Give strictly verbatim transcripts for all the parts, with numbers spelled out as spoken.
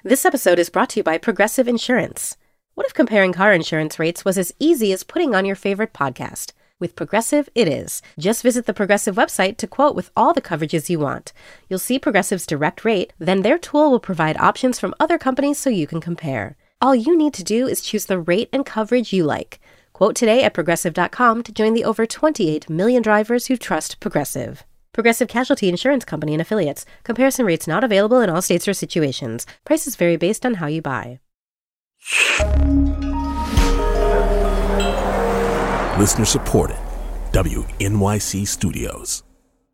This episode is brought to you by Progressive Insurance. What if comparing car insurance rates was as easy as putting on your favorite podcast? With Progressive, it is. Just visit the Progressive website to quote with all the coverages you want. You'll see Progressive's direct rate, then their tool will provide options from other companies so you can compare. All you need to do is choose the rate and coverage you like. Quote today at Progressive dot com to join the over twenty-eight million drivers who trust Progressive. Progressive Casualty Insurance Company and Affiliates. Comparison rates not available in all states or situations. Prices vary based on how you buy. Listener supported. W N Y C Studios.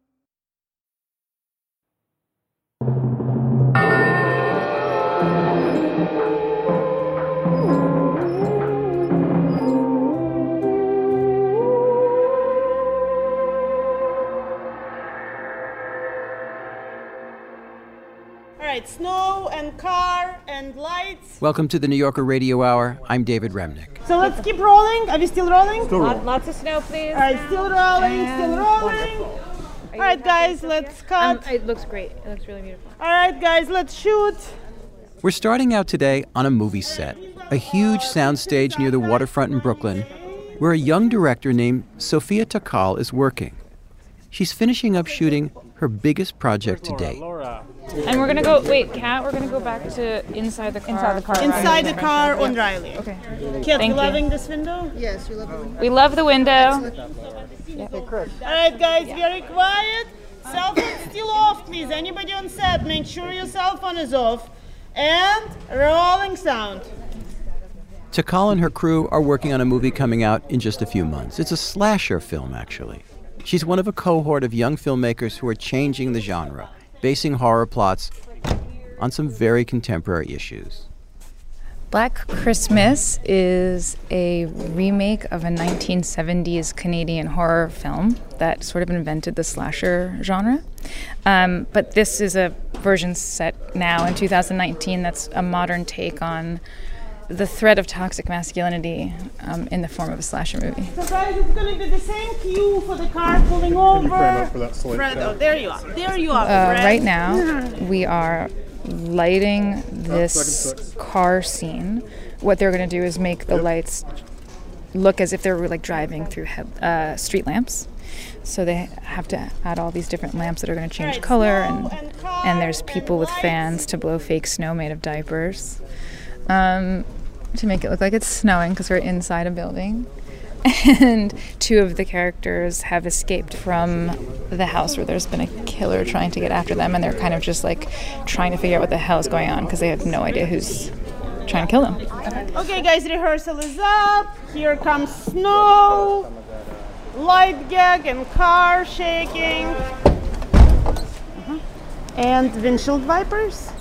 All right, snow and car and lights. Welcome to the New Yorker Radio Hour. I'm David Remnick. So let's keep rolling. Are we still rolling? Still rolling. Lots of snow, please. All right, still rolling, And still rolling. wonderful. All right, guys, let's cut. Um, it looks great. It looks really beautiful. All right, guys, let's shoot. We're starting out today on a movie set, a huge soundstage near the waterfront in Brooklyn, where a young director named Sofia Takal is working. She's finishing up shooting her biggest project to date. And we're gonna go. Wait, Kat. We're gonna go back to inside the car. Inside the car. Inside the car on Riley. Okay. Kat, Thank you you. loving this window? Yes, you love the window. We love the window. All right, guys, very quiet. Cell phone still off, please. Anybody on set, make sure your cell phone is off. And rolling sound. Takal and her crew are working on a movie coming out in just a few months. It's a slasher film, actually. She's one of a cohort of young filmmakers who are changing the genre, basing horror plots on some very contemporary issues. Black Christmas is a remake of a nineteen seventies Canadian horror film that sort of invented the slasher genre. Um, but this is a version set now in two thousand nineteen that's a modern take on the threat of toxic masculinity um, in the form of a slasher movie. So guys, it's going to be the same cue for the car pulling over. Fred, up for that slate Fred, down. oh, there you are. There you are, Uh, Fred. right now, we are lighting this car scene. What they're going to do is make the lights look as if they were like driving through he- uh, street lamps. So they have to add all these different lamps that are going to change Right, color, snow and and car and there's and people with lights. fans to blow fake snow made of diapers, um, to make it look like it's snowing because we're inside a building. And two of the characters have escaped from the house where there's been a killer trying to get after them, and they're kind of just like trying to figure out what the hell is going on because they have no idea who's trying to kill them. Okay, guys, rehearsal is up. Here comes snow, light gag, and car shaking. Uh-huh. And windshield wipers.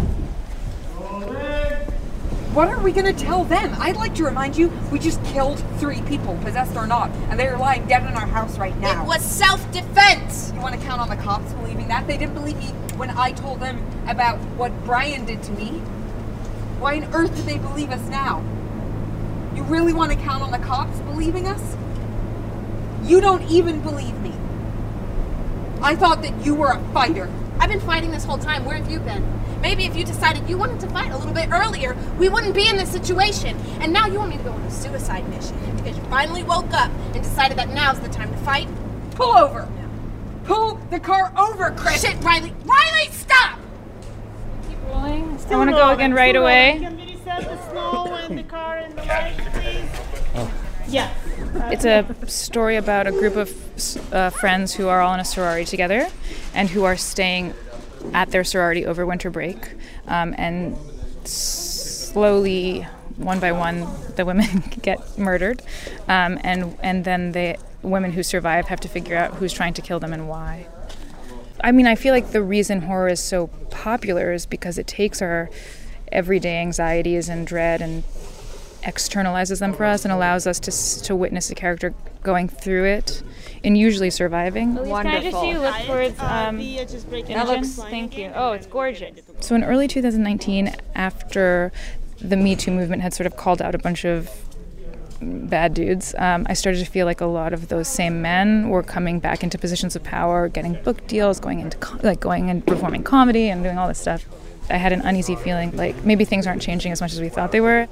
What are we going to tell them? I'd like to remind you, we just killed three people, possessed or not, and they are lying dead in our house right now. It was self-defense! You want to count on the cops believing that? They didn't believe me when I told them about what Brian did to me. Why on earth did they believe us now? You really want to count on the cops believing us? You don't even believe me. I thought that you were a fighter. I've been fighting this whole time. Where have you been? Maybe if you decided you wanted to fight a little bit earlier, we wouldn't be in this situation. And now you want me to go on a suicide mission because you finally woke up and decided that now's the time to fight? Pull over. Pull the car over, Chris. Shit, Riley. Riley, stop! Keep rolling. Still I want to go rolling, again right still away. rolling. Can we reset the snow and the car and the lights, please? Oh. Yeah. It's a story about a group of uh, friends who are all in a sorority together and who are staying at their sorority over winter break. Um, and slowly, one by one, the women get murdered. Um, and, and then the women who survive have to figure out who's trying to kill them and why. I mean, I feel like the reason horror is so popular is because it takes our everyday anxieties and dread and externalizes them for us and allows us to to witness a character going through it and usually surviving. Can I just see you look towards um, Uh, just break that looks, thank you. Oh, it's gorgeous. So in early two thousand nineteen, after the Me Too movement had sort of called out a bunch of bad dudes, um, I started to feel like a lot of those same men were coming back into positions of power, getting book deals, going into co- like going and performing comedy and doing all this stuff. I had an uneasy feeling, like maybe things aren't changing as much as we thought they were.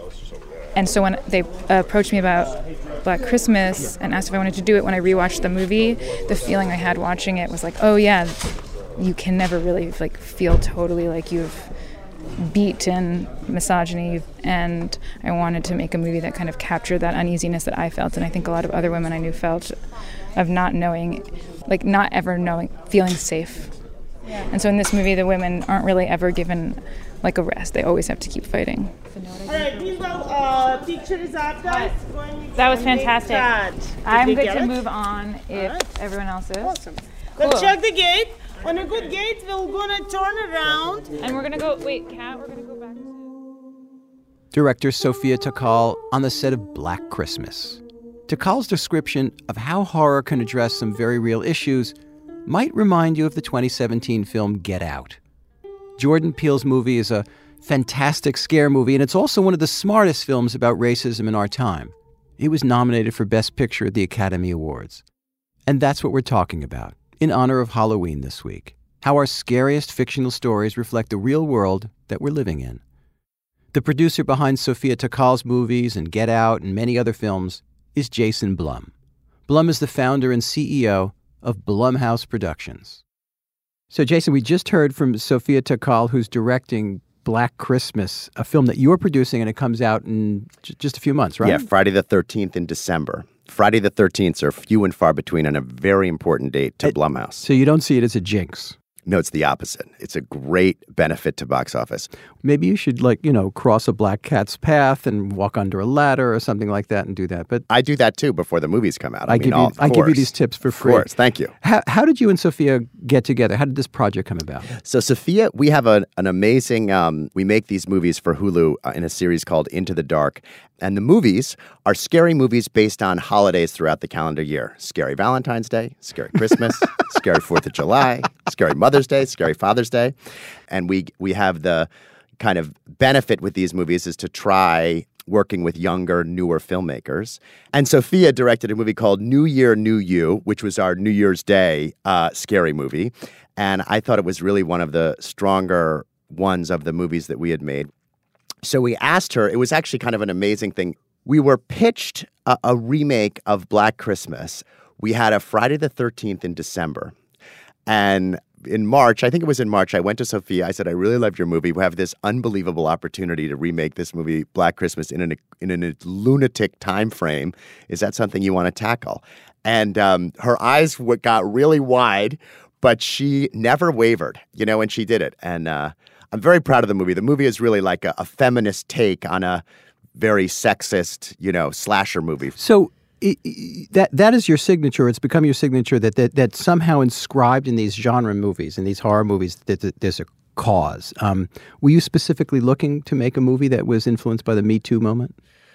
And so when they approached me about Black Christmas and asked if I wanted to do it when I rewatched the movie, the feeling I had watching it was like, oh yeah, you can never really like feel totally like you've beaten misogyny, and I wanted to make a movie that kind of captured that uneasiness that I felt, and I think a lot of other women I knew felt, of not knowing, like not ever knowing, feeling safe. Yeah. And so in this movie, the women aren't really ever given like a rest. They always have to keep fighting. All right, meanwhile, uh, picture is up, guys. That was fantastic. I'm good to it? move on if right. everyone else is. Awesome. Cool. Let's check the gate. On a good gate, we're gonna turn around. And we're gonna go, wait, Kat, we're gonna go back to... Director Sofia Takal on the set of Black Christmas. Takal's description of how horror can address some very real issues might remind you of the twenty seventeen film Get Out. Jordan Peele's movie is a fantastic scare movie, and it's also one of the smartest films about racism in our time. It was nominated for Best Picture at the Academy Awards. And that's what we're talking about, in honor of Halloween this week. How our scariest fictional stories reflect the real world that we're living in. The producer behind Sofia Takal's movies and Get Out and many other films is Jason Blum. Blum is the founder and C E O of Blumhouse Productions. So, Jason, we just heard from Sofia Takal, who's directing Black Christmas, a film that you're producing, and it comes out in j- just a few months, right? Yeah, Friday the thirteenth in December. Friday the thirteenth are few and far between and a very important date to it, Blumhouse. So you don't see it as a jinx? No, it's the opposite. It's a great benefit to box office. Maybe you should, like, you know, cross a black cat's path and walk under a ladder or something like that and do that. But I do that, too, before the movies come out. I, I, mean, give, you, all, I give you these tips for free. Of course. Thank you. How, how did you and Sofia get together? How did this project come about? So, Sofia, we have a, an amazing, um, we make these movies for Hulu uh, in a series called Into the Dark. And the movies are scary movies based on holidays throughout the calendar year. Scary Valentine's Day, Scary Christmas, Scary fourth of July, Scary Mother's Day, Scary Father's Day. And we we have the kind of benefit with these movies is to try working with younger, newer filmmakers. And Sofia directed a movie called New Year, New You, which was our New Year's Day uh, scary movie. And I thought it was really one of the stronger ones of the movies that we had made. So we asked her, it was actually kind of an amazing thing. We were pitched a, a remake of Black Christmas. We had a Friday the thirteenth in December. And in March, I think it was in March, I went to Sofia. I said, I really loved your movie. We have this unbelievable opportunity to remake this movie, Black Christmas, in, an, in a lunatic time frame. Is that something you want to tackle? And um, her eyes w- got really wide, but she never wavered, you know, and she did it. And uh, I'm very proud of the movie. The movie is really like a, a feminist take on a very sexist, you know, slasher movie. So it, it, that that is your signature. It's become your signature that, that that somehow inscribed in these genre movies and these horror movies that, that there's a cause. Um, were you specifically looking to make a movie that was influenced by the Me Too moment?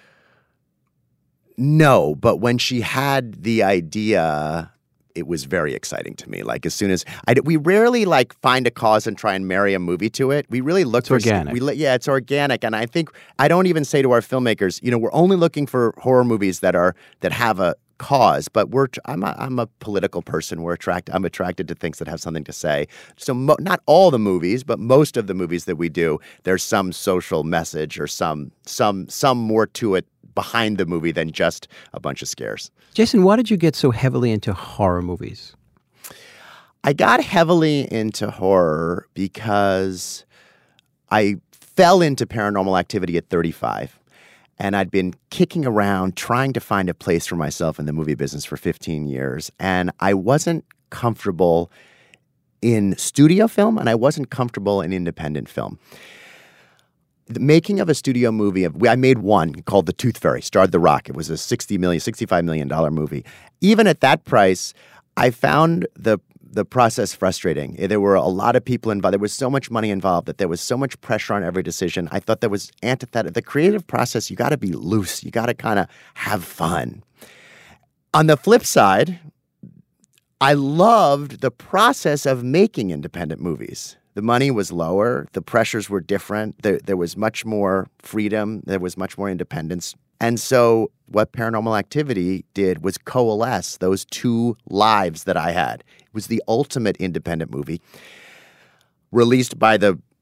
No, but when she had the idea, it was very exciting to me. Like as soon as I, we rarely like find a cause and try and marry a movie to it. We really look it's for organic. We, yeah, it's organic, and I think I don't even say to our filmmakers, you know, we're only looking for horror movies that are that have a cause. But we're I'm a, I'm a political person. We're attracted. I'm attracted to things that have something to say. So mo- not all the movies, but most of the movies that we do, there's some social message or some some some more to it behind the movie than just a bunch of scares. Jason, why did you get so heavily into horror movies? I got heavily into horror because I fell into Paranormal Activity at thirty-five. And I'd been kicking around trying to find a place for myself in the movie business for fifteen years. And I wasn't comfortable in studio film, and I wasn't comfortable in independent film. The making of a studio movie, of, I made one called The Tooth Fairy, starred The Rock. It was a sixty million dollars, sixty-five million dollars movie. Even at that price, I found the the process frustrating. There were a lot of people involved. There was so much money involved that there was so much pressure on every decision. I thought that was antithetic. The creative process, you got to be loose. You got to kind of have fun. On the flip side, I loved the process of making independent movies. The money was lower. The pressures were different. There, there was much more freedom. There was much more independence. And so what Paranormal Activity did was coalesce those two lives that I had. It was the ultimate independent movie, released by the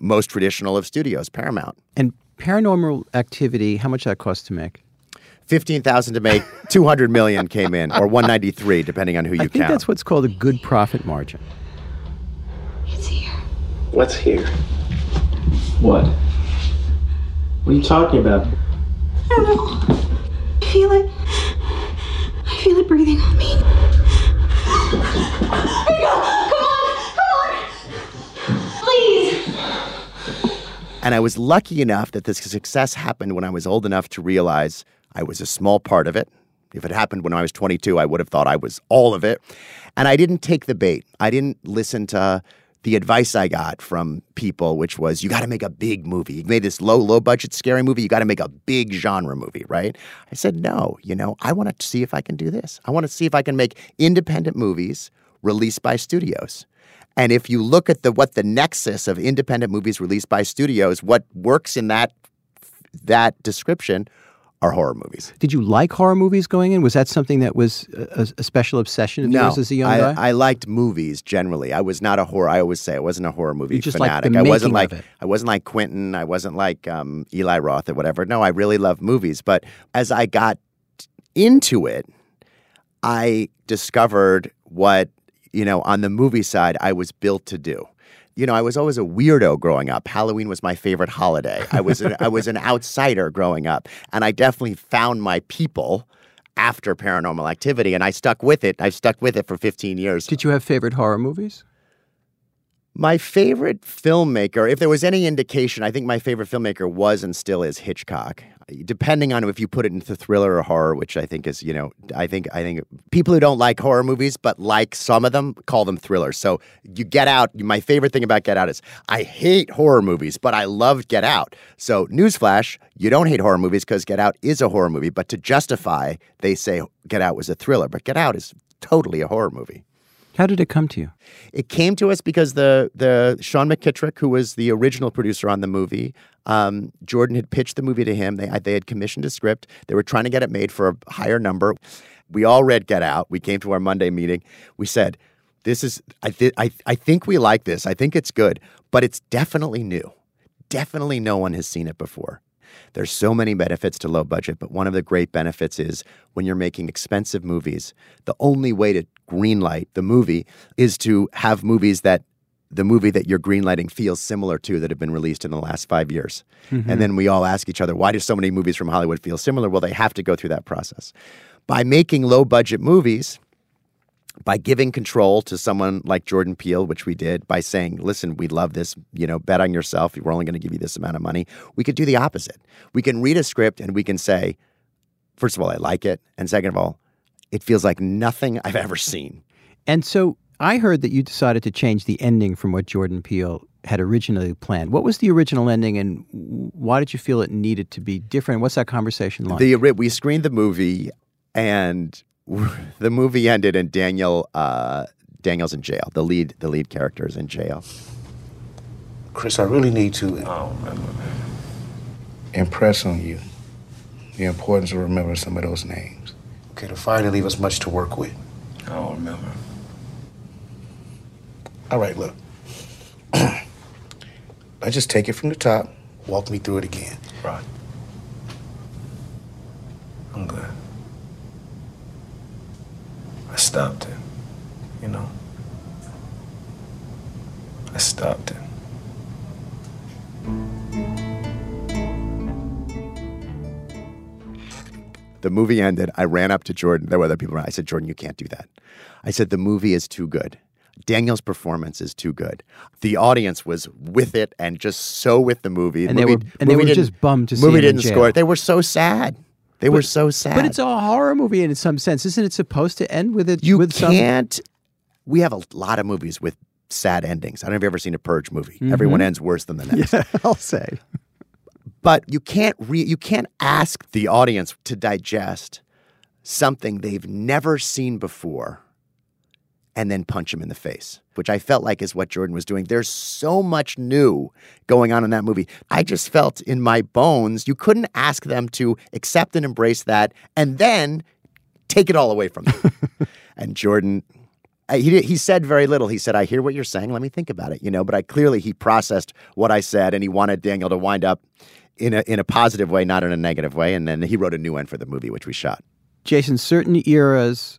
most traditional of studios, Paramount. And Paranormal Activity, how much that cost to make? fifteen thousand to make, two hundred million came in, or one ninety-three, depending on who you I count. think that's what's called a good profit margin. It's here. What's here? What? What are you talking about? I don't know. I feel it. I feel it breathing on me. Rico, come on, come on. Please. And I was lucky enough that this success happened when I was old enough to realize I was a small part of it. If it happened when I was twenty-two, I would have thought I was all of it. And I didn't take the bait. I didn't listen to the advice I got from people, which was, you got to make a big movie. You made this low, low budget, scary movie. You got to make a big genre movie, right? I said, no, you know, I want to see if I can do this. I want to see if I can make independent movies released by studios. And if you look at the what the nexus of independent movies released by studios, what works in that that description are horror movies. Did you like horror movies going in? Was that something that was a, a special obsession of no, yours as a young I, guy? I liked movies generally. I was not a horror. I always say I wasn't a horror movie you just fanatic. Liked the I wasn't making like of it. I wasn't like Quentin. I wasn't like um, Eli Roth or whatever. No, I really loved movies. But as I got into it, I discovered what, you know, on the movie side, I was built to do. You know, I was always a weirdo growing up. Halloween was my favorite holiday. I was an, I was an outsider growing up. And I definitely found my people after Paranormal Activity, and I stuck with it. I've stuck with it for fifteen years. Did you have favorite horror movies? My favorite filmmaker, if there was any indication, I think my favorite filmmaker was and still is Hitchcock. Depending on if you put it into thriller or horror, which I think is, you know, I think I think people who don't like horror movies but like some of them call them thrillers. So you Get Out, my favorite thing about Get Out is I hate horror movies, but I loved Get Out. So newsflash, you don't hate horror movies because Get Out is a horror movie, but to justify, they say Get Out was a thriller, but Get Out is totally a horror movie. How did it come to you? It came to us because the the Sean McKittrick, who was the original producer on the movie, um, Jordan had pitched the movie to him. They they had commissioned a script. They were trying to get it made for a higher number. We all read Get Out. We came to our Monday meeting. We said, "This is I th- I I think we like this. I think it's good, but it's definitely new. Definitely no one has seen it before." There's so many benefits to low budget, but one of the great benefits is when you're making expensive movies, the only way to greenlight the movie is to have movies that the movie that you're greenlighting feels similar to that have been released in the last five years. Mm-hmm. And then we all ask each other, why do so many movies from Hollywood feel similar? Well, they have to go through that process. By making low budget movies, by giving control to someone like Jordan Peele, which we did, by saying, listen, we love this, you know, bet on yourself. We're only going to give you this amount of money. We could do the opposite. We can read a script and we can say, first of all, I like it. And second of all, it feels like nothing I've ever seen. And so I heard that you decided to change the ending from what Jordan Peele had originally planned. What was the original ending and why did you feel it needed to be different? What's that conversation like? The, we screened the movie and the movie ended and Daniel, uh, Daniel's in jail. The lead, the lead character is in jail. Chris, I really need to Oh, remember. impress on you the importance of remembering some of those names. Okay, the fire didn't leave us much to work with. I don't remember. All right, look. Let's just take it from the top. Walk me through it again. Right. I'm good. I stopped it, you know. I stopped it. The movie ended. I ran up to Jordan. There were other people around. I said, Jordan, you can't do that. I said, the movie is too good. Daniel's performance is too good. The audience was with it and just so with the movie. And the they movie, were, and they movie were didn't- just bummed to see movie him in didn't jail. score it. They were so sad. They But- were so sad. But it's a horror movie in some sense. Isn't it supposed to end with it? You with some- can't. We have a lot of movies with sad endings. I don't know if you've ever seen a Purge movie. Mhm. Everyone ends worse than the next. Yeah, I'll say. But you can't re- you can't ask the audience to digest something they've never seen before and then punch them in the face, which I felt like is what Jordan was doing. There's so much new going on in that movie. I just felt in my bones, you couldn't ask them to accept and embrace that and then take it all away from them. And Jordan, I, he he said very little. He said, "I hear what you're saying. Let me think about it." You know, but I clearly he processed what I said, and he wanted Daniel to wind up in a in a positive way, not in a negative way. And then he wrote a new end for the movie, which we shot. Jason, certain eras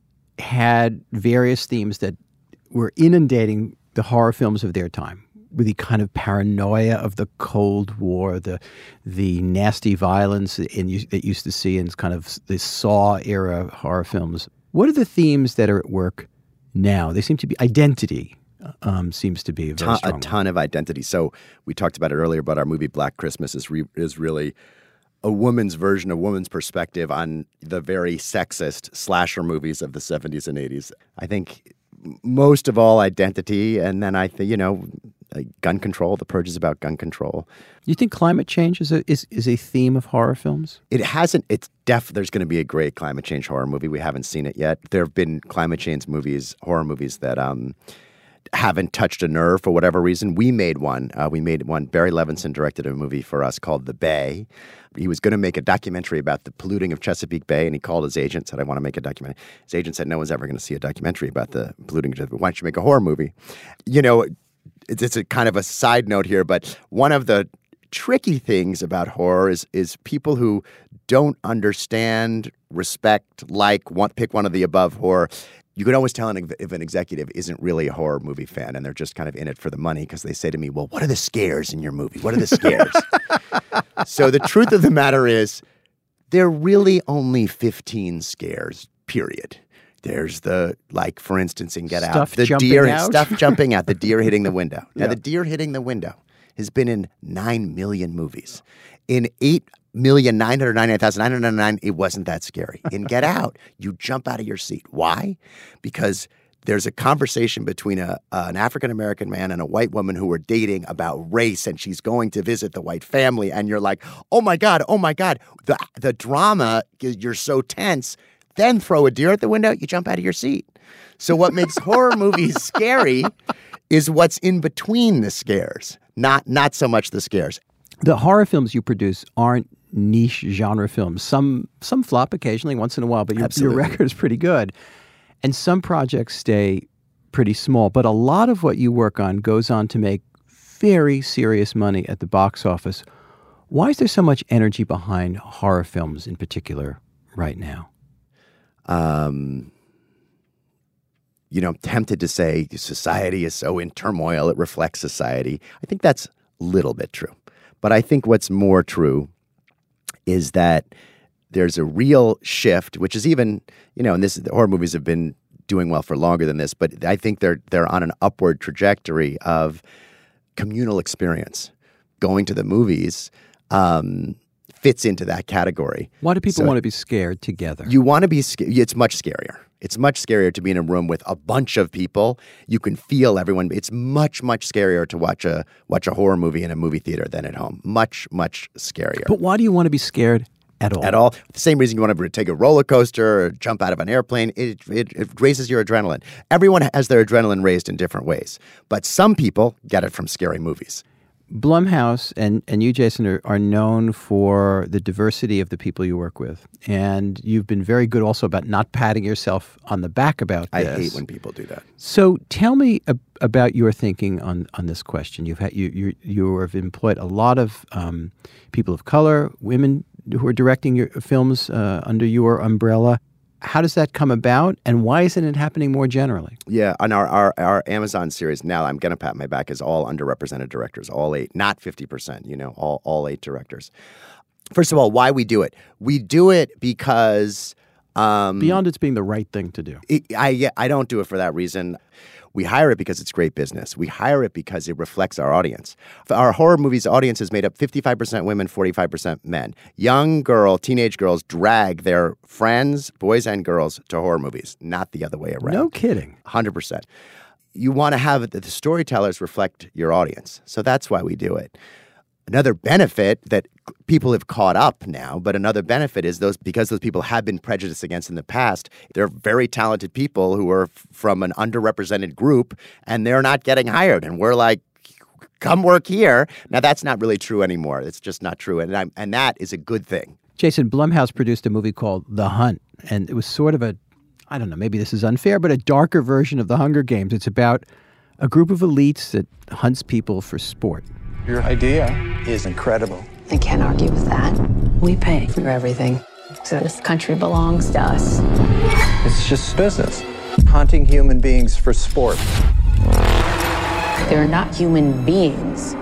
had various themes that were inundating the horror films of their time, with the kind of paranoia of the Cold War, the the nasty violence in, that you used to see in kind of the Saw era horror films. What are the themes that are at work now? They seem to be identity. Um, seems to be a very ton, strong a ton one. of identity. So we talked about it earlier, but our movie Black Christmas is re- is really a woman's version, a woman's perspective on the very sexist slasher movies of the seventies and eighties. I think most of all identity, and then I think, you know, gun control. The Purge is about gun control. You think climate change is a is, is a theme of horror films? It hasn't. It's def. There's going to be a great climate change horror movie. We haven't seen it yet. There have been climate change movies, horror movies that um, haven't touched a nerve for whatever reason. We made one. Uh, we made one. Barry Levinson directed a movie for us called The Bay. He was going to make a documentary about the polluting of Chesapeake Bay, and he called his agent, said, "I want to make a documentary." His agent said, "No one's ever going to see a documentary about the polluting of Chesapeake. Why don't you make a horror movie?" You know, it's, it's a kind of a side note here, but one of the tricky things about horror is is people who don't understand, respect, like, want pick one of the above horror. You can always tell an, if an executive isn't really a horror movie fan and they're just kind of in it for the money, because they say to me, "Well, what are the scares in your movie? What are the scares?" So the truth of the matter is there are really only fifteen scares, period. There's the, like, for instance, in Get Stuff Out, the jumping deer, out? stuff jumping out, the deer hitting the window. Now, Yeah. the deer hitting the window has been in nine million movies. In eight million nine hundred ninety-nine thousand nine hundred ninety-nine, it wasn't that scary. In Get Out, you jump out of your seat. Why? Because there's a conversation between a, uh, an African-American man and a white woman who are dating about race, and she's going to visit the white family, and you're like, oh my God, oh my God. The, the drama, you're so tense. Then throw a deer at the window, you jump out of your seat. So what makes horror movies scary is what's in between the scares, not not so much the scares. The horror films you produce aren't niche genre films. Some some flop occasionally, once in a while, but your, your Absolutely. record is pretty good. And some projects stay pretty small. But a lot of what you work on goes on to make very serious money at the box office. Why is there so much energy behind horror films in particular right now? Um, you know, I'm tempted to say society is so in turmoil, it reflects society. I think that's a little bit true. But I think what's more true is that there's a real shift, which is even, you know, and this the horror movies have been doing well for longer than this, but I think they're they're on an upward trajectory of communal experience. Going to the movies um, fits into that category. Why do people So want to be scared together? You want to be scared. It's much scarier. It's much scarier to be in a room with a bunch of people. You can feel everyone. It's much, much scarier to watch a watch a horror movie in a movie theater than at home. Much, much scarier. But why do you want to be scared at all? At all. The same reason you want to take a roller coaster or jump out of an airplane. It, it, it raises your adrenaline. Everyone has their adrenaline raised in different ways. But some people get it from scary movies. Blumhouse and, and you, Jason, are, are known for the diversity of the people you work with. And you've been very good also about not patting yourself on the back about I this. hate when people do that. So tell me ab- about your thinking on, on this question. You've had you you you have employed a lot of um, people of color, women who are directing your films uh, under your umbrella. How does that come about, and why isn't it happening more generally? Yeah, on our, our, our Amazon series now, I'm going to pat my back, is all underrepresented directors, all eight, not fifty percent, you know, all, all eight directors. First of all, why we do it? We do it because... Um, Beyond it's being the right thing to do. It, I, I don't do it for that reason. We hire it because it's great business. We hire it because it reflects our audience. Our horror movies audience is made up fifty-five percent women, forty-five percent men. Young girl, teenage girls drag their friends, boys and girls, to horror movies, not the other way around. No kidding. one hundred percent. You want to have the storytellers reflect your audience. So that's why we do it. Another benefit that people have caught up now, but another benefit is those because those people have been prejudiced against in the past, they're very talented people who are f- from an underrepresented group, and they're not getting hired. And we're like, come work here. Now, that's not really true anymore. It's just not true. And I'm, and that is a good thing. Jason, Blumhouse produced a movie called The Hunt, and it was sort of a I don't know, maybe this is unfair, but a darker version of the Hunger Games. It's about a group of elites that hunts people for sport. Your idea is incredible. I can't argue with that. We pay for everything. So this country belongs to us. It's just business. Hunting human beings for sport. They're not human beings.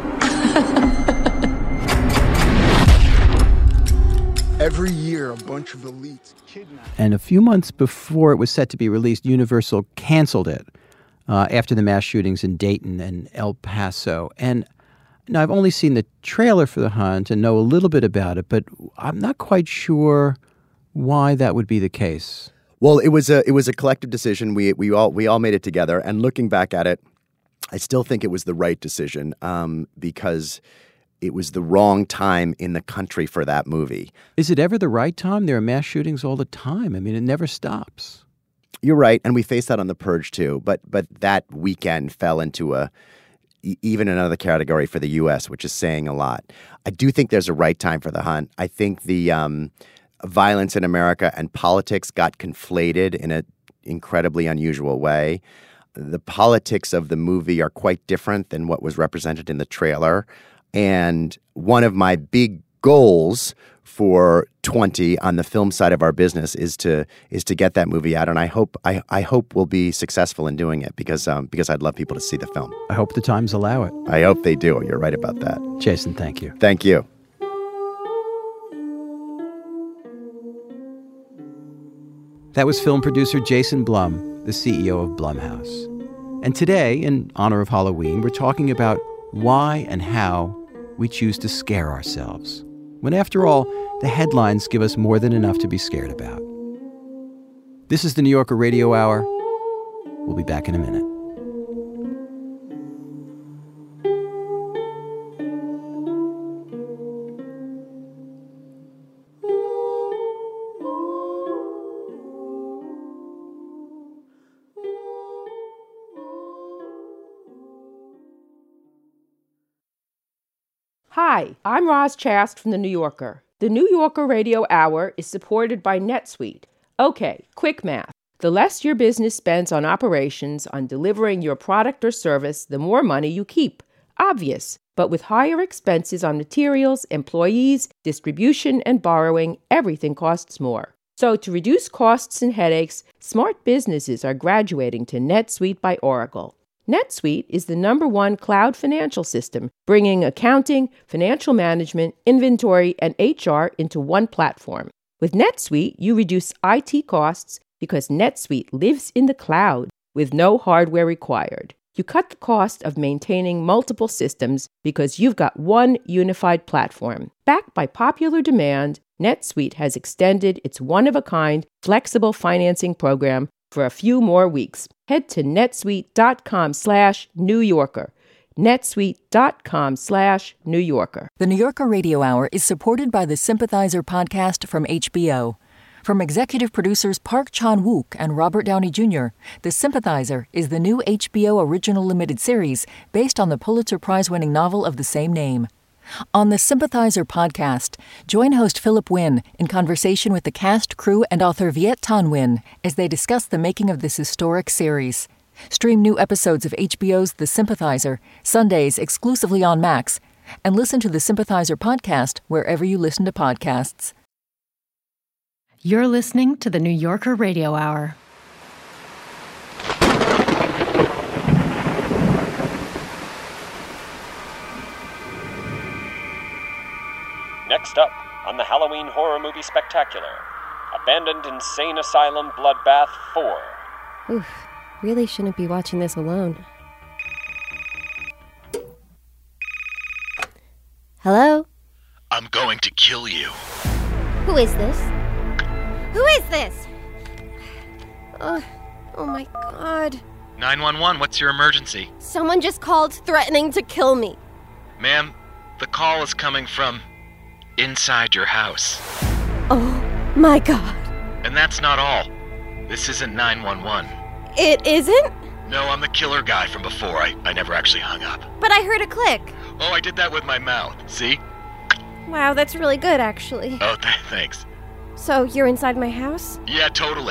Every year, a bunch of elites kidnap. And a few months before it was set to be released, Universal canceled it uh, after the mass shootings in Dayton and El Paso. And now I've only seen the trailer for The Hunt and know a little bit about it, but I'm not quite sure why that would be the case. Well, it was a it was a collective decision. We we all we all made it together. And looking back at it, I still think it was the right decision um, because it was the wrong time in the country for that movie. Is it ever the right time? There are mass shootings all the time. I mean, it never stops. You're right, and we faced that on The Purge too. But but that weekend fell into a even another category for the U S, which is saying a lot. I do think there's a right time for The Hunt. I think the um, violence in America and politics got conflated in an incredibly unusual way. The politics of the movie are quite different than what was represented in the trailer. And one of my big goals for twenty on the film side of our business is to is to get that movie out, and I hope I, I hope we'll be successful in doing it because um, because I'd love people to see the film. I hope the times allow it. I hope they do. You're right about that. Jason, thank you. Thank you. That was film producer Jason Blum, the C E O of Blumhouse. And today, in honor of Halloween, we're talking about why and how we choose to scare ourselves, when after all, the headlines give us more than enough to be scared about. This is the New Yorker Radio Hour. We'll be back in a minute. Hi, I'm Roz Chast from The New Yorker. The New Yorker Radio Hour is supported by NetSuite. Okay, quick math. The less your business spends on operations, on delivering your product or service, the more money you keep. Obvious. But with higher expenses on materials, employees, distribution, and borrowing, everything costs more. So to reduce costs and headaches, smart businesses are graduating to NetSuite by Oracle. NetSuite is the number one cloud financial system, bringing accounting, financial management, inventory, and H R into one platform. With NetSuite, you reduce I T costs because NetSuite lives in the cloud with no hardware required. You cut the cost of maintaining multiple systems because you've got one unified platform. Backed by popular demand, NetSuite has extended its one-of-a-kind flexible financing program for a few more weeks. Head to netsuite.com slash New Yorker. netsuite.com slash New Yorker. The New Yorker Radio Hour is supported by the Sympathizer podcast from H B O. From executive producers Park Chan-wook and Robert Downey Junior, The Sympathizer is the new H B O original limited series based on the Pulitzer Prize-winning novel of the same name. On the Sympathizer podcast, join host Philip Wynn in conversation with the cast, crew, and author Viet Thanh Nguyen as they discuss the making of this historic series. Stream new episodes of H B O's The Sympathizer, Sundays exclusively on Max, and listen to the Sympathizer podcast wherever you listen to podcasts. You're listening to the New Yorker Radio Hour. Next up on the Halloween Horror Movie Spectacular, Abandoned Insane Asylum Bloodbath four. Oof, really shouldn't be watching this alone. Hello? I'm going to kill you. Who is this? Who is this? Oh, oh my god. nine one one, what's your emergency? Someone just called threatening to kill me. Ma'am, the call is coming from inside your house. Oh my god. And that's not all. This isn't nine one one. It isn't? No, I'm the killer guy from before. I, I never actually hung up. But I heard a click. Oh, I did that with my mouth. See? Wow, that's really good, actually. Oh, th- thanks. So, you're inside my house? Yeah, totally.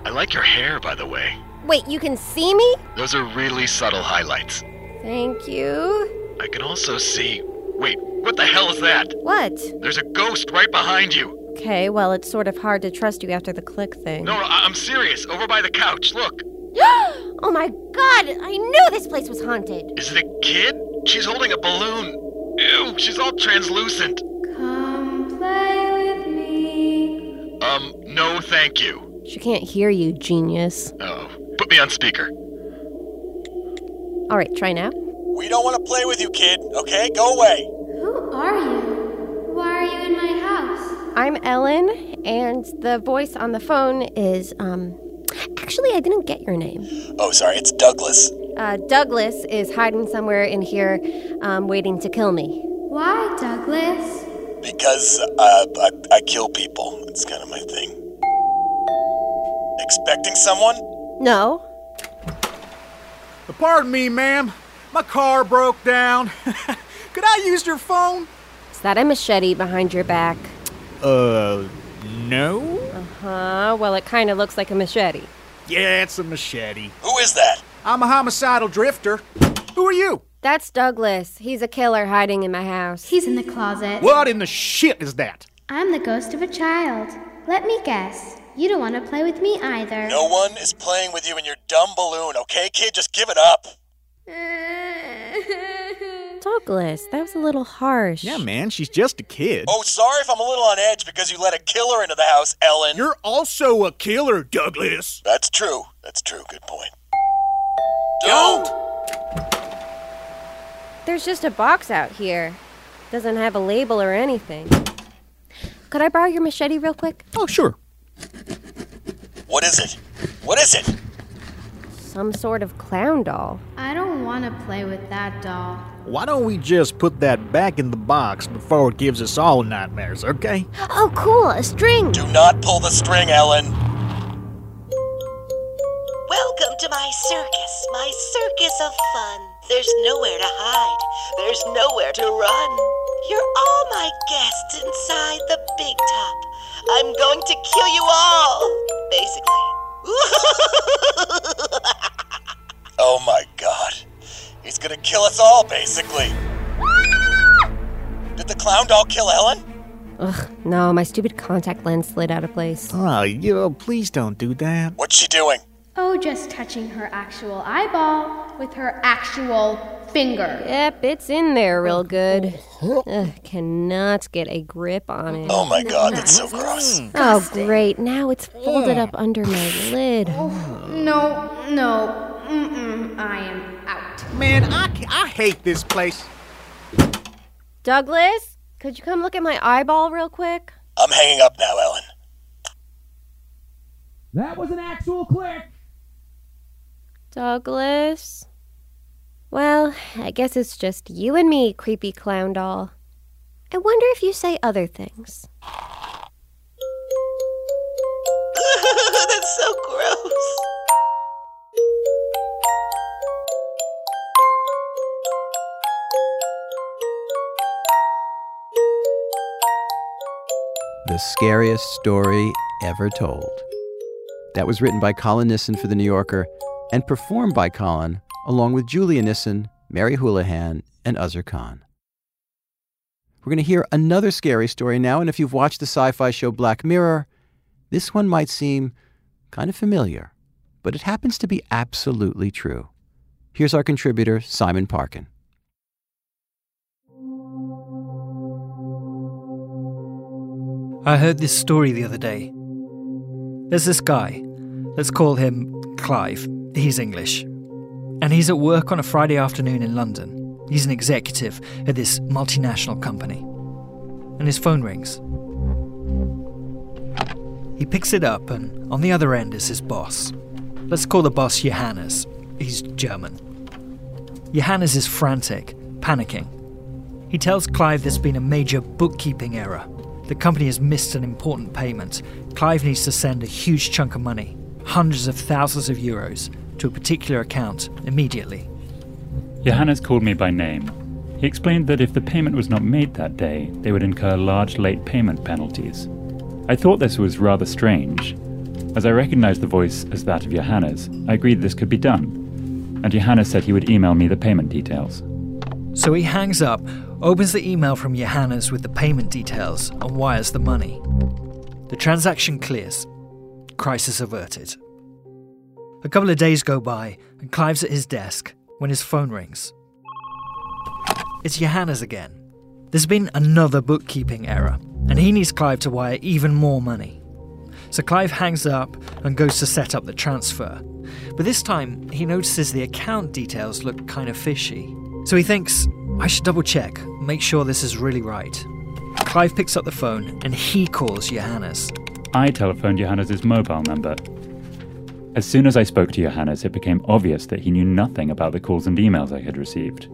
I like your hair, by the way. Wait, you can see me? Those are really subtle highlights. Thank you. I can also see... Wait, what the hell is that? What? There's a ghost right behind you. Okay, well, it's sort of hard to trust you after the click thing. No, no, I- I'm serious. Over by the couch, look. Oh my god, I knew this place was haunted. Is it a kid? She's holding a balloon. Ew, she's all translucent. Come play with me. Um, no thank you. She can't hear you, genius. Oh, put me on speaker. All right, try now. We don't want to play with you, kid, okay? Go away. Who are you? Why are you in my house? I'm Ellen, and the voice on the phone is, um... Actually, I didn't get your name. Oh, sorry, it's Douglas. Uh, Douglas is hiding somewhere in here, um, waiting to kill me. Why, Douglas? Because, uh, I, I kill people. It's kind of my thing. Expecting someone? No. Pardon me, ma'am. My car broke down. Could I use your phone? Is that a machete behind your back? Uh, no. Uh-huh. Well, it kind of looks like a machete. Yeah, it's a machete. Who is that? I'm a homicidal drifter. Who are you? That's Douglas. He's a killer hiding in my house. He's in the closet. What in the shit is that? I'm the ghost of a child. Let me guess. You don't want to play with me either. No one is playing with you in your dumb balloon, okay, kid? Just give it up. Douglas, that was a little harsh. Yeah, man, she's just a kid. Oh, sorry if I'm a little on edge because you let a killer into the house, Ellen. You're also a killer, Douglas. That's true. That's true. Good point. Don't! There's just a box out here. Doesn't have a label or anything. Could I borrow your machete real quick? Oh, sure. What is it? What is it? Some sort of clown doll. I don't want to play with that doll. Why don't we just put that back in the box before it gives us all nightmares, okay? Oh, cool, a string. Do not pull the string, Ellen. Welcome to my circus, my circus of fun. There's nowhere to hide. There's nowhere to run. You're all my guests inside the big top. I'm going to kill you all, basically. Oh my god. He's gonna kill us all, basically. Did the clown doll kill Ellen? Ugh, no, my stupid contact lens slid out of place. Oh, you know, please don't do that. What's she doing? Oh, just touching her actual eyeball with her actual finger. Yep, it's in there real good. Ugh, cannot get a grip on it. Oh my god, that's so gross. Oh, great. Now it's folded up under my lid. No, no. Mm-mm. I am out. Man, I, I hate this place. Douglas, could you come look at my eyeball real quick? I'm hanging up now, Ellen. That was an actual click. Douglas? Well, I guess it's just you and me, creepy clown doll. I wonder if you say other things. That's so gross. The scariest story ever told. That was written by Colin Nissen for The New Yorker and performed by Colin, along with Julia Nissen, Mary Houlihan, and Uzzer Khan. We're going to hear another scary story now, and if you've watched the sci-fi show Black Mirror, this one might seem kind of familiar, but it happens to be absolutely true. Here's our contributor, Simon Parkin. I heard this story the other day. There's this guy. Let's call him Clive. He's English. And he's at work on a Friday afternoon in London. He's an executive at this multinational company. And his phone rings. He picks it up, and on the other end is his boss. Let's call the boss Johannes. He's German. Johannes is frantic, panicking. He tells Clive there's been a major bookkeeping error. The company has missed an important payment. Clive needs to send a huge chunk of money, hundreds of thousands of euros, to a particular account immediately. Johannes called me by name. He explained that if the payment was not made that day, they would incur large late payment penalties. I thought this was rather strange. As I recognized the voice as that of Johannes, I agreed this could be done, and Johannes said he would email me the payment details. So he hangs up, opens the email from Johannes with the payment details, and wires the money. The transaction clears. Crisis averted. A couple of days go by, and Clive's at his desk when his phone rings. It's Johannes again. There's been another bookkeeping error, and he needs Clive to wire even more money. So Clive hangs up and goes to set up the transfer. But this time, he notices the account details look kind of fishy. So he thinks, I should double check, make sure this is really right. Clive picks up the phone and he calls Johannes. I telephoned Johannes' mobile number. As soon as I spoke to Johannes, it became obvious that he knew nothing about the calls and emails I had received.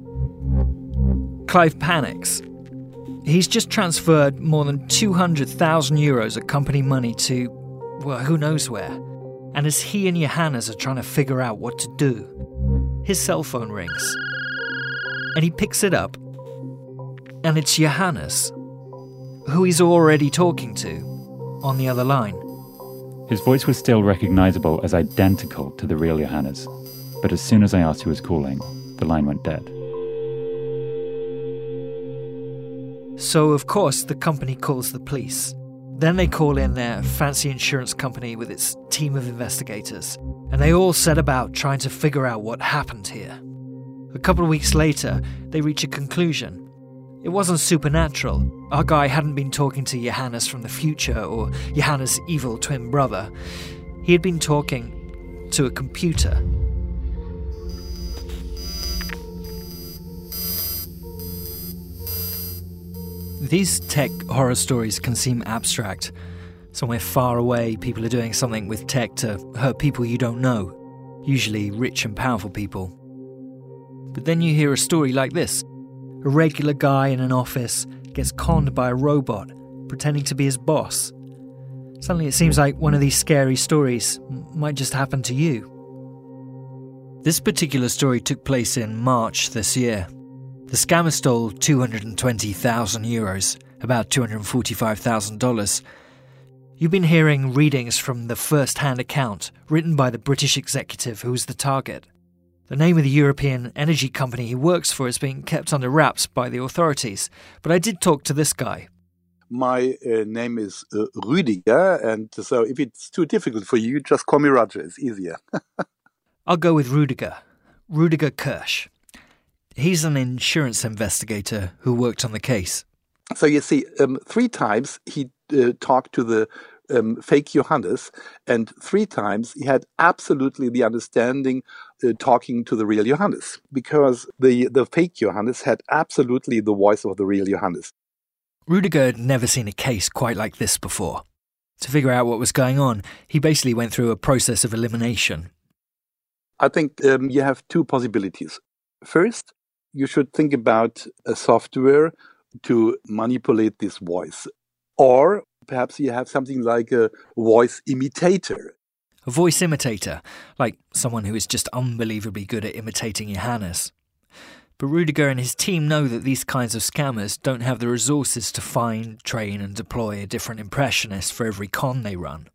Clive panics. He's just transferred more than two hundred thousand euros of company money to, well, who knows where. And as he and Johannes are trying to figure out what to do, his cell phone rings. And he picks it up. And it's Johannes, who he's already talking to, on the other line. His voice was still recognizable as identical to the real Johannes, but as soon as I asked who was calling, the line went dead. So, of course, the company calls the police. Then they call in their fancy insurance company with its team of investigators, and they all set about trying to figure out what happened here. A couple of weeks later, they reach a conclusion. It wasn't supernatural. Our guy hadn't been talking to Johannes from the future or Johannes' evil twin brother. He had been talking to a computer. These tech horror stories can seem abstract. Somewhere far away, people are doing something with tech to hurt people you don't know, usually rich and powerful people. But then you hear a story like this. A regular guy in an office gets conned by a robot, pretending to be his boss. Suddenly it seems like one of these scary stories might just happen to you. This particular story took place in March this year. The scammer stole two hundred twenty thousand euros, about two hundred forty-five thousand dollars. You've been hearing readings from the first-hand account written by the British executive who was the target. The name of the European energy company he works for is being kept under wraps by the authorities, but I did talk to this guy. My uh, name is uh, Rüdiger, and so if it's too difficult for you, just call me Roger, it's easier. I'll go with Rüdiger. Rüdiger Kirsch. He's an insurance investigator who worked on the case. So you see, um, three times he uh, talked to the um, fake Johannes, and three times he had absolutely the understanding uh, talking to the real Johannes, because the, the fake Johannes had absolutely the voice of the real Johannes. Rüdiger had never seen a case quite like this before. To figure out what was going on, he basically went through a process of elimination. I think um, you have two possibilities. First, you should think about a software to manipulate this voice. Or perhaps you have something like a voice imitator. A voice imitator, like someone who is just unbelievably good at imitating Johannes. But Rüdiger and his team know that these kinds of scammers don't have the resources to find, train and deploy a different impressionist for every con they run.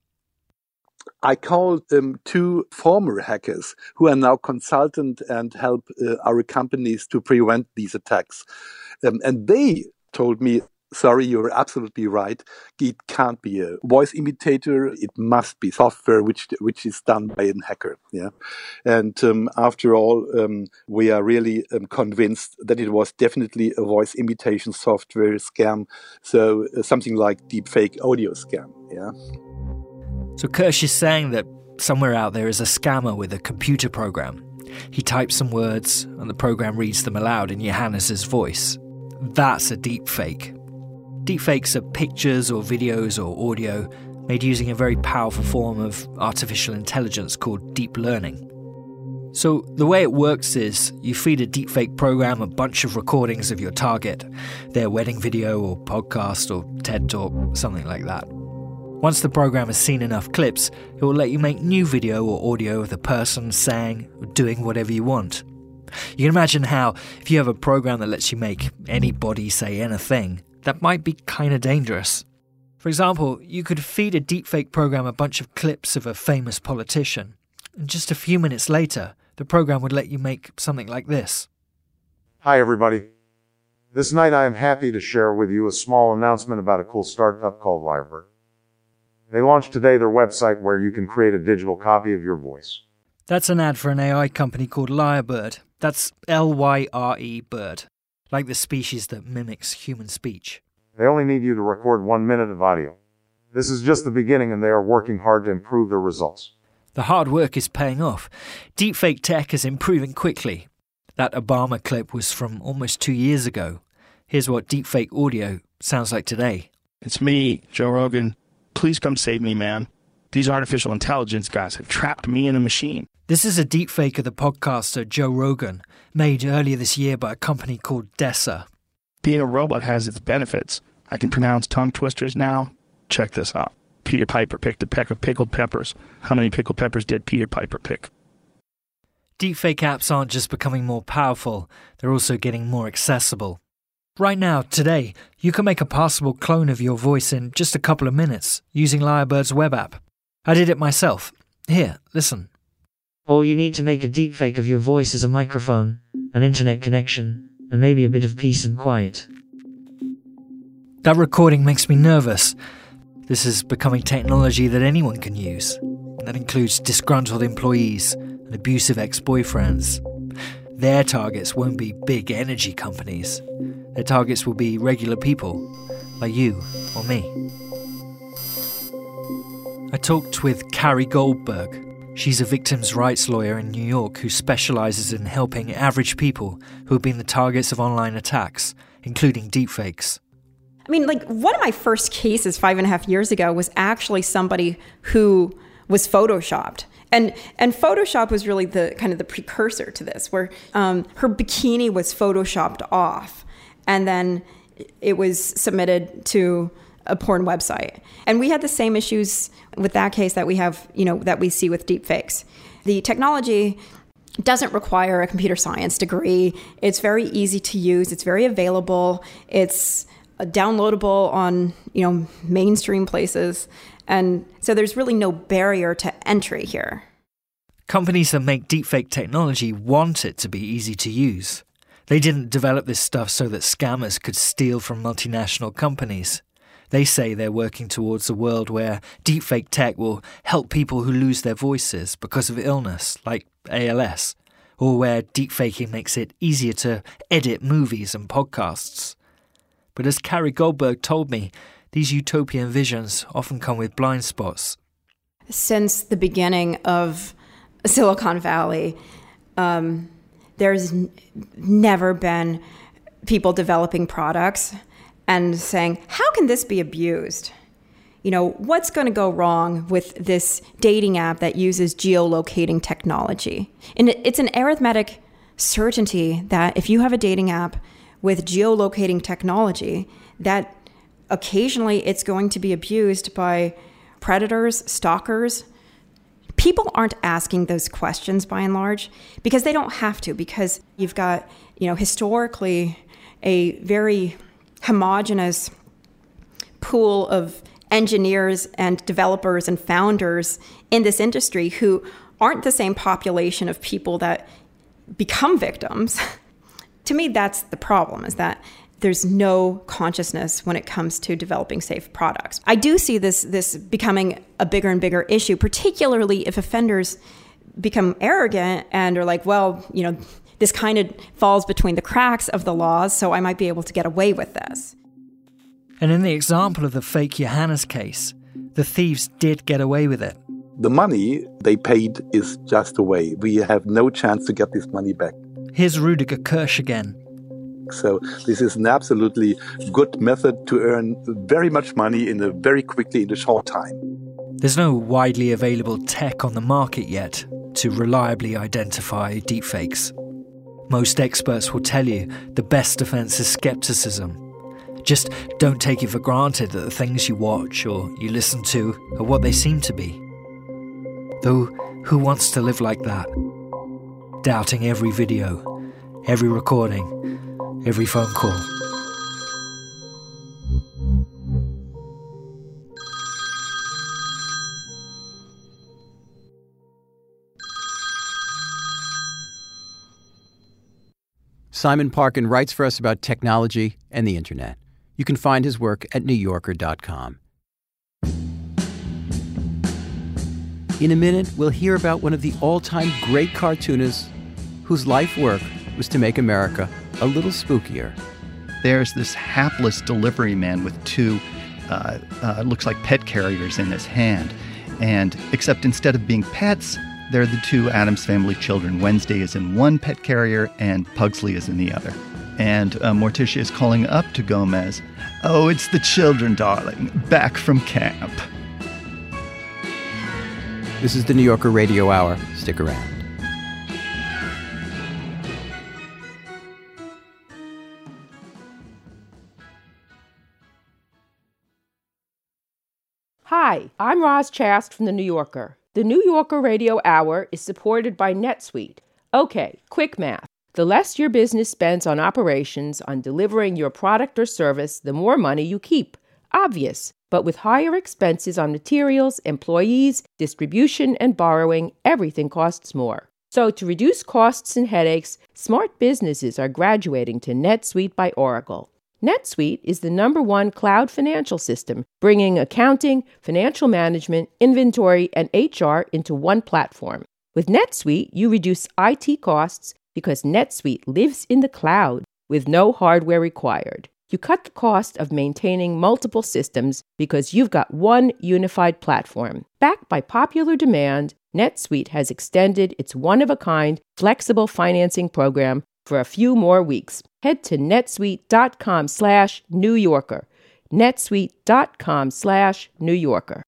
I called um, two former hackers who are now consultant and help uh, our companies to prevent these attacks. Um, and they told me, sorry, you're absolutely right. It can't be a voice imitator. It must be software which which is done by a hacker. Yeah, and um, after all, um, we are really um, convinced that it was definitely a voice imitation software scam. So uh, something like deepfake audio scam. Yeah. So Kirsch is saying that somewhere out there is a scammer with a computer program. He types some words and the program reads them aloud in Johannes' voice. That's a deepfake. Deepfakes are pictures or videos or audio made using a very powerful form of artificial intelligence called deep learning. So the way it works is you feed a deepfake program a bunch of recordings of your target, their wedding video or podcast or TED Talk, something like that. Once the program has seen enough clips, it will let you make new video or audio of the person saying or doing whatever you want. You can imagine how, if you have a program that lets you make anybody say anything, that might be kind of dangerous. For example, you could feed a deepfake program a bunch of clips of a famous politician, and just a few minutes later, the program would let you make something like this. Hi everybody. This night I am happy to share with you a small announcement about a cool startup called Lyrebird. They launched today their website where you can create a digital copy of your voice. That's an ad for an A I company called Lyrebird. That's L Y R E bird, like the species that mimics human speech. They only need you to record one minute of audio. This is just the beginning and they are working hard to improve their results. The hard work is paying off. Deepfake tech is improving quickly. That Obama clip was from almost two years ago. Here's what deepfake audio sounds like today. It's me, Joe Rogan. Please come save me, man. These artificial intelligence guys have trapped me in a machine. This is a deepfake of the podcaster Joe Rogan, made earlier this year by a company called Dessa. Being a robot has its benefits. I can pronounce tongue twisters now. Check this out. Peter Piper picked a peck of pickled peppers. How many pickled peppers did Peter Piper pick? Deepfake apps aren't just becoming more powerful, they're also getting more accessible. Right now, today, you can make a passable clone of your voice in just a couple of minutes using Lyrebird's web app. I did it myself. Here, listen. All you need to make a deepfake of your voice is a microphone, an internet connection, and maybe a bit of peace and quiet. That recording makes me nervous. This is becoming technology that anyone can use. That includes disgruntled employees and abusive ex-boyfriends. Their targets won't be big energy companies. Their targets will be regular people, like you or me. I talked with Carrie Goldberg. She's a victims' rights lawyer in New York who specializes in helping average people who have been the targets of online attacks, including deepfakes. I mean, like, one of my first cases five and a half years ago was actually somebody who was photoshopped. And and Photoshop was really the kind of the precursor to this, where um, her bikini was photoshopped off, and then it was submitted to a porn website. And we had the same issues with that case that we have, you know, that we see with deepfakes. The technology doesn't require a computer science degree. It's very easy to use. It's very available. It's downloadable on, you know, mainstream places. And so there's really no barrier to entry here. Companies that make deepfake technology want it to be easy to use. They didn't develop this stuff so that scammers could steal from multinational companies. They say they're working towards a world where deepfake tech will help people who lose their voices because of illness, like A L S, or where deepfaking makes it easier to edit movies and podcasts. But as Carrie Goldberg told me, these utopian visions often come with blind spots. Since the beginning of Silicon Valley, um, there's n- never been people developing products and saying, how can this be abused? You know, what's going to go wrong with this dating app that uses geolocating technology? And it's an arithmetic certainty that if you have a dating app with geolocating technology, that occasionally it's going to be abused by predators, stalkers. People aren't asking those questions by and large because they don't have to, because you've got, you know, historically a very homogenous pool of engineers and developers and founders in this industry who aren't the same population of people that become victims. To me, that's the problem, is that there's no consciousness when it comes to developing safe products. I do see this this becoming a bigger and bigger issue, particularly if offenders become arrogant and are like, well, you know, this kind of falls between the cracks of the laws, so I might be able to get away with this. And in the example of the fake Johannes case, the thieves did get away with it. The money they paid is just away. We have no chance to get this money back. Here's Rudiger Kirsch again. So this is an absolutely good method to earn very much money in a very quickly in a short time. There's no widely available tech on the market yet to reliably identify deepfakes. Most experts will tell you the best defense is skepticism. Just don't take it for granted that the things you watch or you listen to are what they seem to be. Though, who wants to live like that? Doubting every video, every recording, every phone call. Simon Parkin writes for us about technology and the internet. You can find his work at new yorker dot com. In a minute, we'll hear about one of the all-time great cartoonists whose life work was to make America a little spookier. There's this hapless delivery man with two, uh, uh, looks like pet carriers in his hand. And except instead of being pets, they're the two Addams Family children. Wednesday is in one pet carrier and Pugsley is in the other. And uh, Morticia is calling up to Gomez, "Oh, it's the children, darling, back from camp." This is the New Yorker Radio Hour. Stick around. Hi, I'm Roz Chast from The New Yorker. The New Yorker Radio Hour is supported by NetSuite. Okay, quick math. The less your business spends on operations, on delivering your product or service, the more money you keep. Obvious. But with higher expenses on materials, employees, distribution, and borrowing, everything costs more. So to reduce costs and headaches, smart businesses are graduating to NetSuite by Oracle. NetSuite is the number one cloud financial system, bringing accounting, financial management, inventory, and H R into one platform. With NetSuite, you reduce I T costs because NetSuite lives in the cloud with no hardware required. You cut the cost of maintaining multiple systems because you've got one unified platform. Backed by popular demand, NetSuite has extended its one-of-a-kind flexible financing program for a few more weeks. Head to netsuite.com slash New Yorker. netsuite.com slash New Yorker.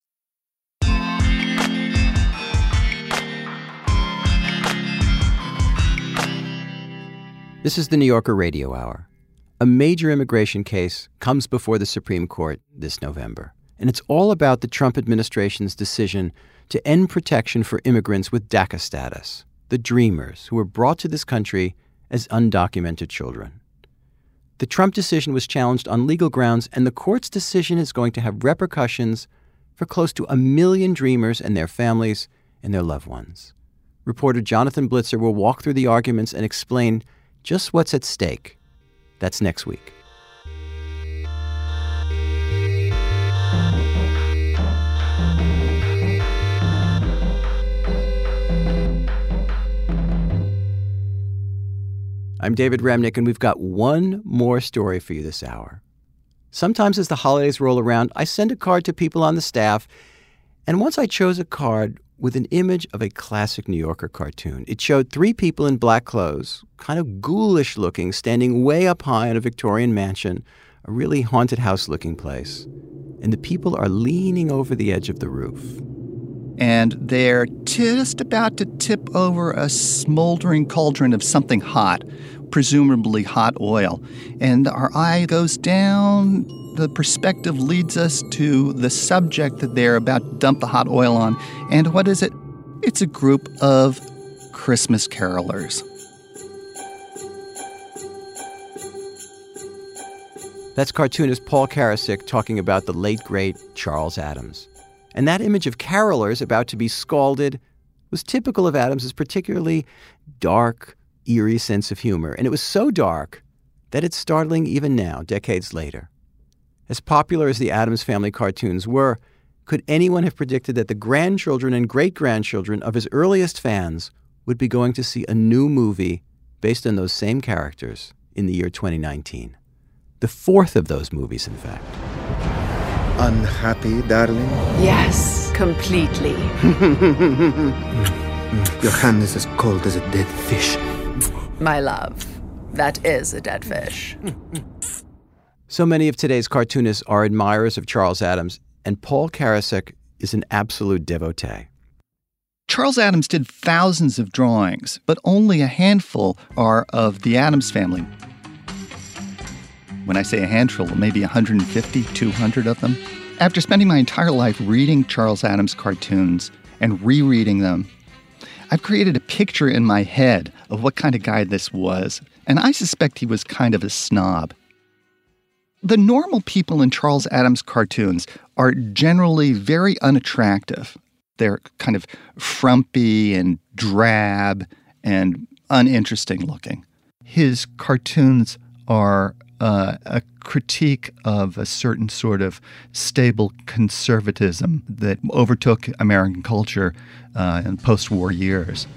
This is the New Yorker Radio Hour. A major immigration case comes before the Supreme Court this November, and it's all about the Trump administration's decision to end protection for immigrants with DACA status, the Dreamers who were brought to this country as undocumented children. The Trump decision was challenged on legal grounds, and the court's decision is going to have repercussions for close to a million Dreamers and their families and their loved ones. Reporter Jonathan Blitzer will walk through the arguments and explain just what's at stake. That's next week. I'm David Remnick, and we've got one more story for you this hour. Sometimes as the holidays roll around, I send a card to people on the staff, and once I chose a card with an image of a classic New Yorker cartoon. It showed three people in black clothes, kind of ghoulish looking, standing way up high in a Victorian mansion, a really haunted house-looking place. And the people are leaning over the edge of the roof. And they're just about to tip over a smoldering cauldron of something hot, presumably hot oil. And our eye goes down. The perspective leads us to the subject that they're about to dump the hot oil on. And what is it? It's a group of Christmas carolers. That's cartoonist Paul Karasik talking about the late, great Charles Addams. And that image of carolers about to be scalded was typical of Addams' particularly dark, eerie sense of humor. And it was so dark that it's startling even now, decades later. As popular as the Addams Family cartoons were, could anyone have predicted that the grandchildren and great-grandchildren of his earliest fans would be going to see a new movie based on those same characters in the year twenty nineteen? The fourth of those movies, in fact. Unhappy, darling? Yes, completely. Your hand is as cold as a dead fish. My love, that is a dead fish. So many of today's cartoonists are admirers of Charles Addams, and Paul Karasik is an absolute devotee. Charles Addams did thousands of drawings, but only a handful are of the Addams family. When I say a handful, maybe one hundred fifty, two hundred of them. After spending my entire life reading Charles Addams cartoons and rereading them, I've created a picture in my head of what kind of guy this was, and I suspect he was kind of a snob. The normal people in Charles Addams cartoons are generally very unattractive. They're kind of frumpy and drab and uninteresting looking. His cartoons are uh, a critique of a certain sort of stable conservatism that overtook American culture uh, in post-war years.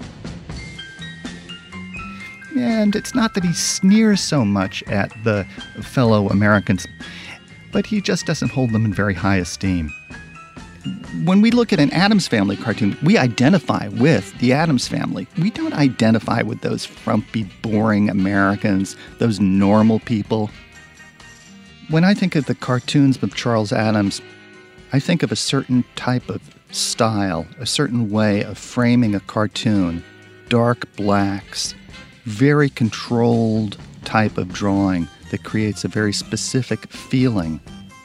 And it's not that he sneers so much at the fellow Americans, but he just doesn't hold them in very high esteem. When we look at an Addams Family cartoon, we identify with the Addams Family. We don't identify with those frumpy, boring Americans, those normal people. When I think of the cartoons of Charles Addams, I think of a certain type of style, a certain way of framing a cartoon. Dark blacks, very controlled type of drawing that creates a very specific feeling.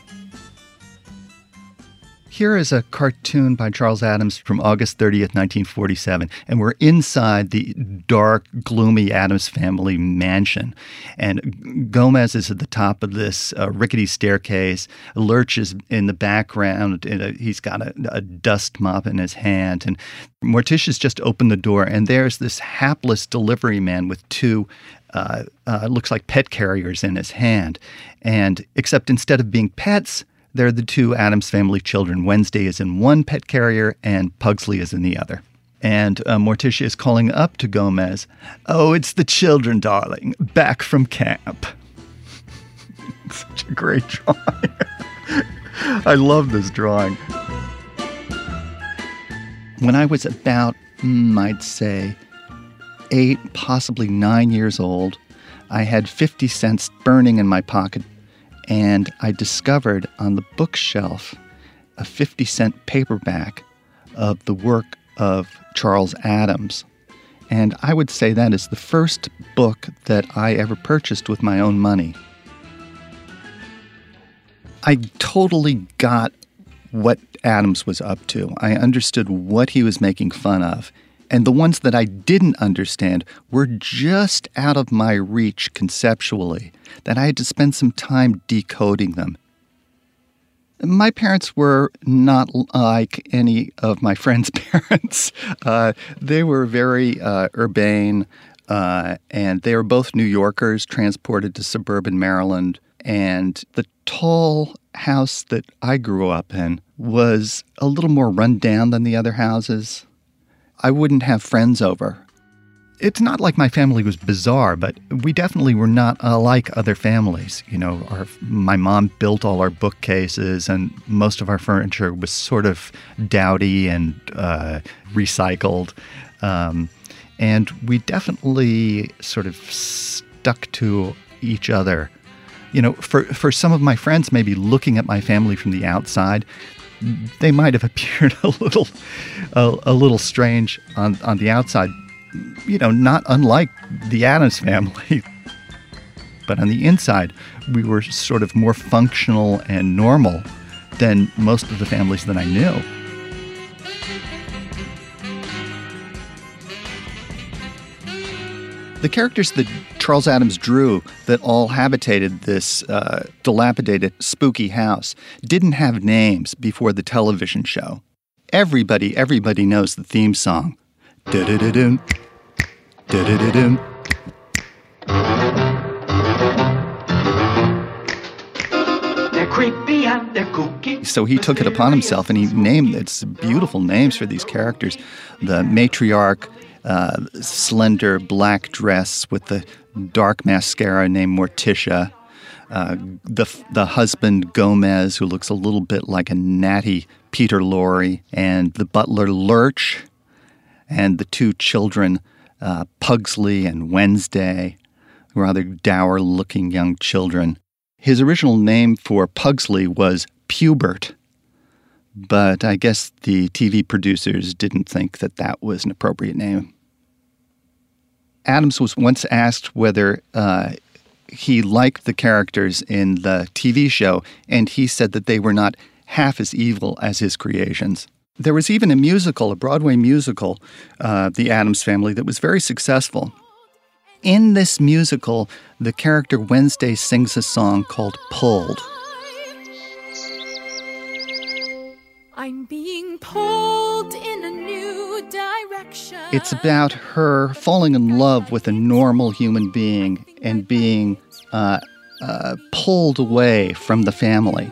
Here is a cartoon by Charles Addams from August thirtieth, nineteen forty-seven, and we're inside the dark, gloomy Addams Family mansion. And Gomez is at the top of this uh, rickety staircase. Lurch is in the background. And, uh, he's got a, a dust mop in his hand. And Morticia's just opened the door, and there's this hapless delivery man with two uh, uh, looks like pet carriers in his hand. And except instead of being pets, they're the two Addams Family children. Wednesday is in one pet carrier and Pugsley is in the other. And uh, Morticia is calling up to Gomez, "Oh, it's the children, darling, back from camp." Such a great drawing. I love this drawing. When I was about, mm, I'd say, eight, possibly nine years old, I had fifty cents burning in my pocket. And I discovered on the bookshelf a fifty cent paperback of the work of Charles Addams. And I would say that is the first book that I ever purchased with my own money. I totally got what Addams was up to. I understood what he was making fun of. And the ones that I didn't understand were just out of my reach conceptually, that I had to spend some time decoding them. My parents were not like any of my friends' parents. Uh, they were very uh, urbane, uh, and they were both New Yorkers transported to suburban Maryland. And the tall house that I grew up in was a little more run down than the other houses. I wouldn't have friends over. It's not like my family was bizarre, but we definitely were not uh, like other families. You know, our, my mom built all our bookcases, and most of our furniture was sort of dowdy and uh, recycled. Um, and we definitely sort of stuck to each other. You know, for, for some of my friends, maybe looking at my family from the outside, they might have appeared a little, a, a little strange on, on the outside, you know, not unlike the Addams Family. But on the inside, we were sort of more functional and normal than most of the families that I knew. The characters that Charles Addams drew that all habitated this uh, dilapidated, spooky house didn't have names before the television show. Everybody, everybody knows the theme song. Da-da-da-dum, da-da-da-dum. They're creepy and they're kooky. So he took it upon himself and he named, it's beautiful names for these characters. The matriarch, Uh, slender black dress with the dark mascara named Morticia. Uh, the the husband, Gomez, who looks a little bit like a natty Peter Lorre. And the butler, Lurch. And the two children, uh, Pugsley and Wednesday, rather dour-looking young children. His original name for Pugsley was Pubert. But I guess the T V producers didn't think that that was an appropriate name. Addams was once asked whether uh, he liked the characters in the T V show, and he said that they were not half as evil as his creations. There was even a musical, a Broadway musical, uh, The Addams Family, that was very successful. In this musical, the character Wednesday sings a song called Pulled. I'm being pulled in a new direction. It's about her falling in love with a normal human being and being uh, uh, pulled away from the family.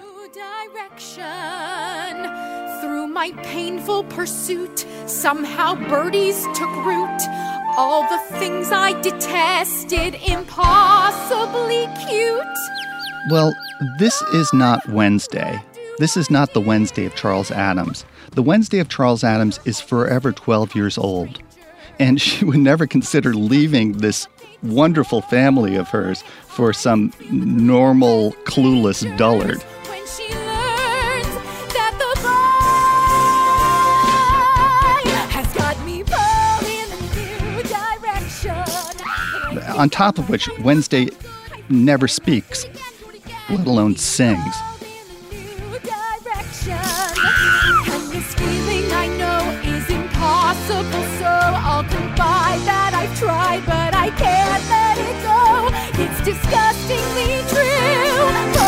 Through my painful pursuit, somehow birdies took root. All the things I detested, impossibly cute. Well, this is not Wednesday. This is not the Wednesday of Charles Addams. The Wednesday of Charles Addams is forever twelve years old. And she would never consider leaving this wonderful family of hers for some normal, clueless dullard. When she learns that the boy has got me pulled in a new direction. On top of which, Wednesday never speaks, let alone sings. And this feeling I know is impossible, so I'll confide that I've tried, but I can't let it go. It's disgustingly true.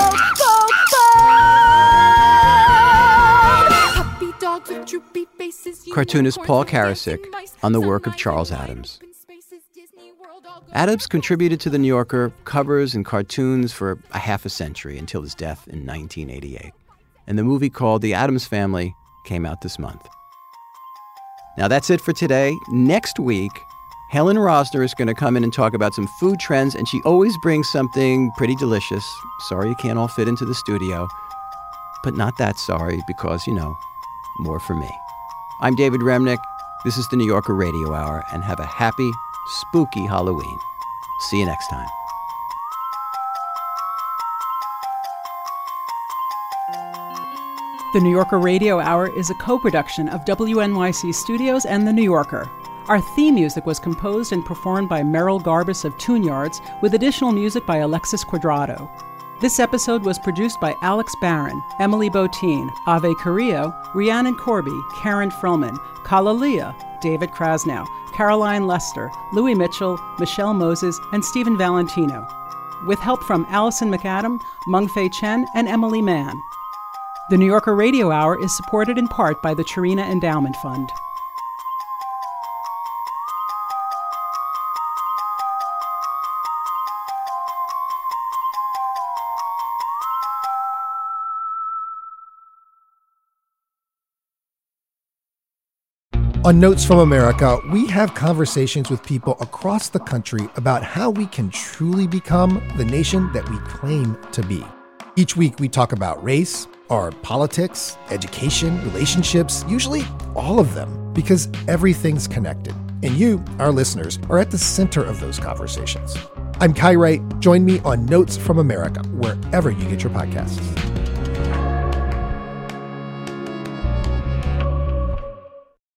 Go, go, go. Puppy dogs with droopy faces. Cartoonist Paul Karasik on the work of Charles Addams. Addams contributed to The New Yorker covers and cartoons for a half a century until his death in nineteen eighty-eight. And the movie called The Addams Family came out this month. Now that's it for today. Next week, Helen Rosner is going to come in and talk about some food trends, and she always brings something pretty delicious. Sorry you can't all fit into the studio, but not that sorry because, you know, more for me. I'm David Remnick. This is the New Yorker Radio Hour, and have a happy, spooky Halloween. See you next time. The New Yorker Radio Hour is a co-production of W N Y C Studios and The New Yorker. Our theme music was composed and performed by Merrill Garbus of Tune Yards, with additional music by Alexis Quadrado. This episode was produced by Alex Barron, Emily Botine, Ave Carrillo, Rhiannon Corby, Karen Frillman, Kalalia, David Krasnow, Caroline Lester, Louis Mitchell, Michelle Moses, and Stephen Valentino, with help from Allison McAdam, Meng-Fei Chen, and Emily Mann. The New Yorker Radio Hour is supported in part by the Chirina Endowment Fund. On Notes from America, we have conversations with people across the country about how we can truly become the nation that we claim to be. Each week we talk about race, our politics, education, relationships, usually all of them, because everything's connected. And you, our listeners, are at the center of those conversations. I'm Kai Wright. Join me on Notes from America, wherever you get your podcasts.